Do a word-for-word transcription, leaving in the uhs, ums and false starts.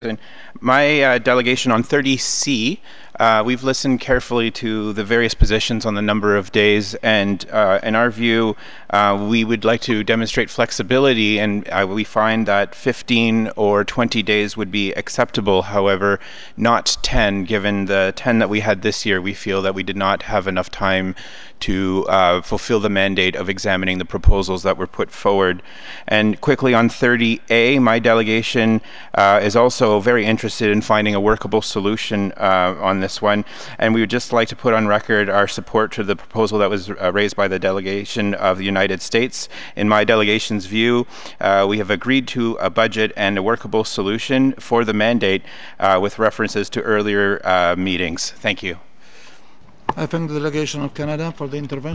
And my uh, delegation on thirty C, uh, we've listened carefully to the various positions on the number of days, and uh, in our view, uh, we would like to demonstrate flexibility, and uh, we find that fifteen or twenty days would be acceptable. However, not ten. Given the ten that we had this year, we feel that we did not have enough time to uh, fulfill the mandate of examining the proposals that were put forward. And quickly on thirty A, my delegation uh, is also very interested in finding a workable solution uh, on this one, and we would just like to put on record our support to the proposal that was uh, raised by the delegation of the United States. In my delegation's view, uh, we have agreed to a budget and a workable solution for the mandate uh, with references to earlier uh, meetings. Thank you. I thank the delegation of Canada for the intervention.